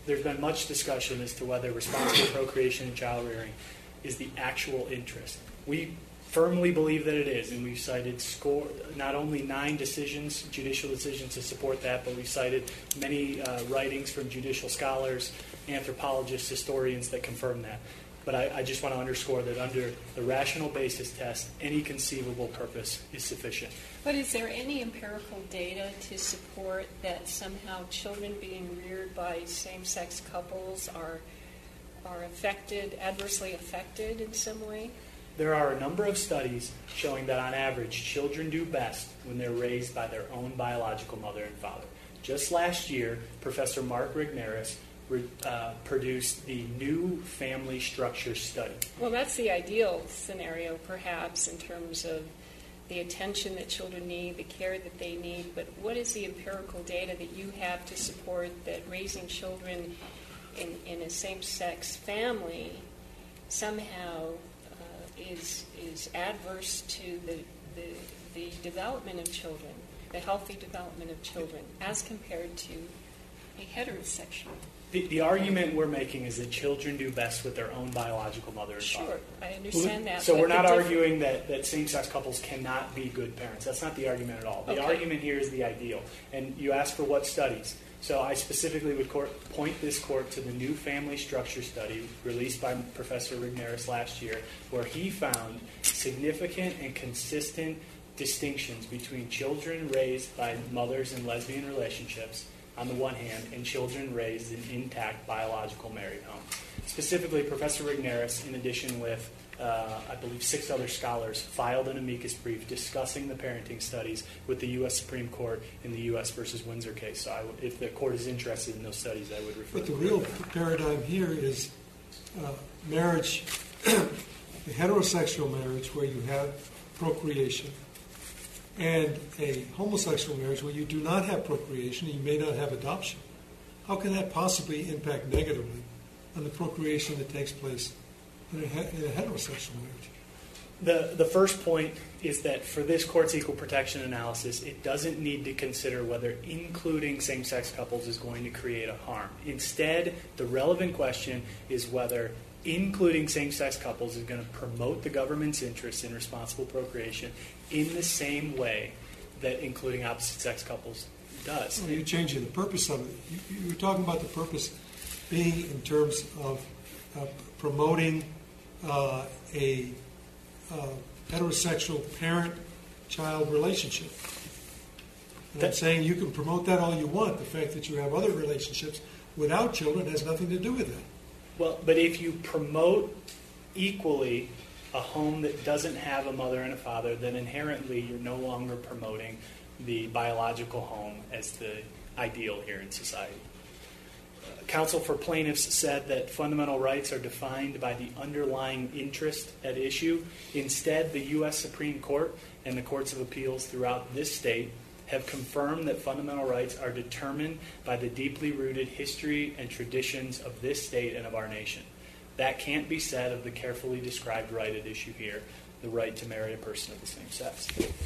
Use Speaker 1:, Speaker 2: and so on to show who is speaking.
Speaker 1: there's been much discussion as to whether responsible procreation and child rearing is the actual interest. We firmly believe that it is, and we've cited not only 9 judicial decisions to support that, but we've cited many writings from judicial scholars, anthropologists, historians that confirm that. But I just want to underscore that under the rational basis test, any conceivable purpose is sufficient.
Speaker 2: But is there any empirical data to support that somehow children being reared by same-sex couples are adversely affected in some way?
Speaker 1: There are a number of studies showing that on average, children do best when they're raised by their own biological mother and father. Just last year, Professor Mark Rigneris produced the New Family Structure Study.
Speaker 2: Well, that's the ideal scenario, perhaps, in terms of the attention that children need, the care that they need. But what is the empirical data that you have to support that raising children in a same-sex family somehow is adverse to the development of children, the healthy development of children, as compared to a heterosexual?
Speaker 1: The argument we're making is that children do best with their own biological mother and father.
Speaker 2: Sure, I understand that.
Speaker 1: So we're not arguing that same-sex couples cannot be good parents. That's not the argument at all. The argument here is the ideal. And you asked for what studies. So I specifically would point this court to the New Family Structure Study released by Professor Rigneris last year, where he found significant and consistent distinctions between children raised by mothers in lesbian relationships on the one hand, and children raised in intact biological married homes. Specifically, Professor Rigneris, in addition with, I believe, 6 other scholars, filed an amicus brief discussing the parenting studies with the U.S. Supreme Court in the U.S. versus Windsor case. So if the court is interested in those studies, I would refer to them.
Speaker 3: But the real paradigm here is marriage, a heterosexual marriage where you have procreation, and a homosexual marriage where you do not have procreation and you may not have adoption. How can that possibly impact negatively on the procreation that takes place in a heterosexual marriage?
Speaker 1: The first point is that for this court's equal protection analysis, it doesn't need to consider whether including same-sex couples is going to create a harm. Instead, the relevant question is whether including same-sex couples is going to promote the government's interest in responsible procreation in the same way that including opposite-sex couples does.
Speaker 3: Well, you're changing the purpose of it. You were talking about the purpose being in terms of promoting a heterosexual parent-child relationship. And I'm saying you can promote that all you want. The fact that you have other relationships without children has nothing to do with that.
Speaker 1: Well, but if you promote equally a home that doesn't have a mother and a father, then inherently you're no longer promoting the biological home as the ideal here in society. Counsel for plaintiffs said that fundamental rights are defined by the underlying interest at issue. Instead, the U.S. Supreme Court and the courts of appeals throughout this state have confirmed that fundamental rights are determined by the deeply rooted history and traditions of this state and of our nation. That can't be said of the carefully described right at issue here, the right to marry a person of the same sex.